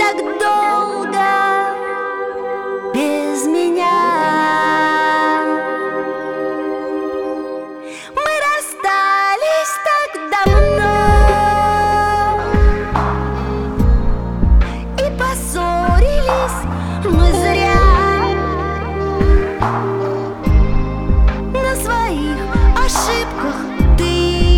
так долго без меня. Мы расстались так давно и поссорились мы зря. На своих ошибках ты,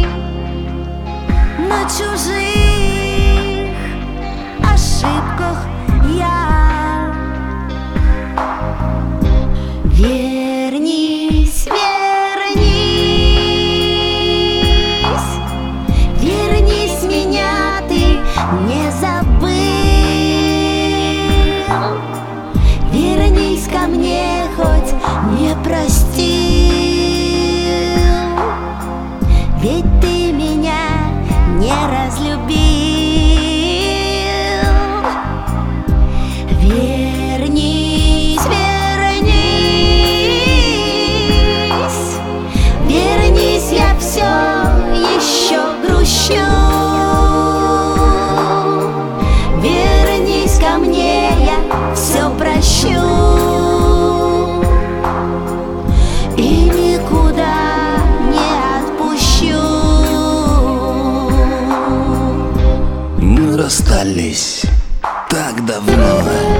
на чужих ошибках я. Вернись, вернись, вернись, меня ты не забыл. Вернись ко мне, хоть не простил, ведь ты меня не разлюбил. Вернись, вернись, вернись, я все еще грущу. Вернись ко мне, я все прощу и никуда не отпущу. Мы расстались так давно,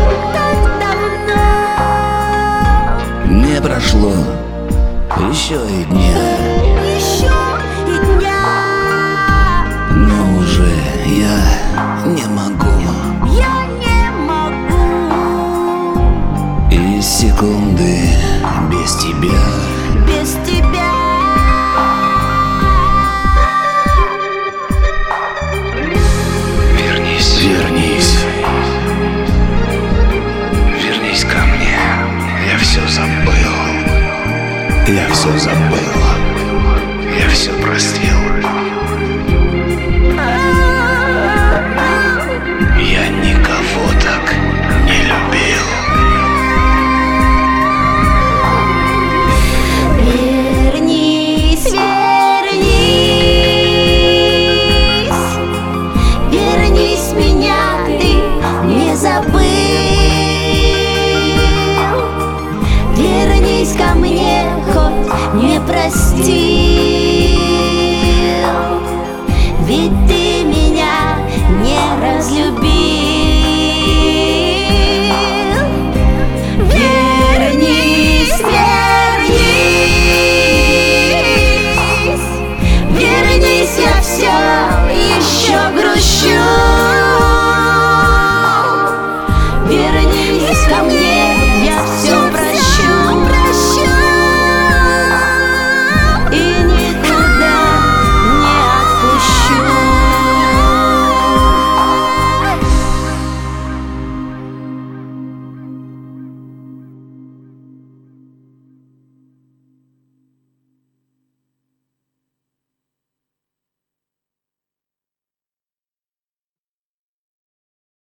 не прошло еще и дня, но уже я не могу и секунды без тебя. Без тебя. Вернись, вернись, вернись ко мне. Я все забыл, я все забыл, я все простил. Я никого так не любил. Вернись, вернись, вернись, меня ты не забыл. Вернись ко мне, хоть не простил, ведь ты меня не разлюбил.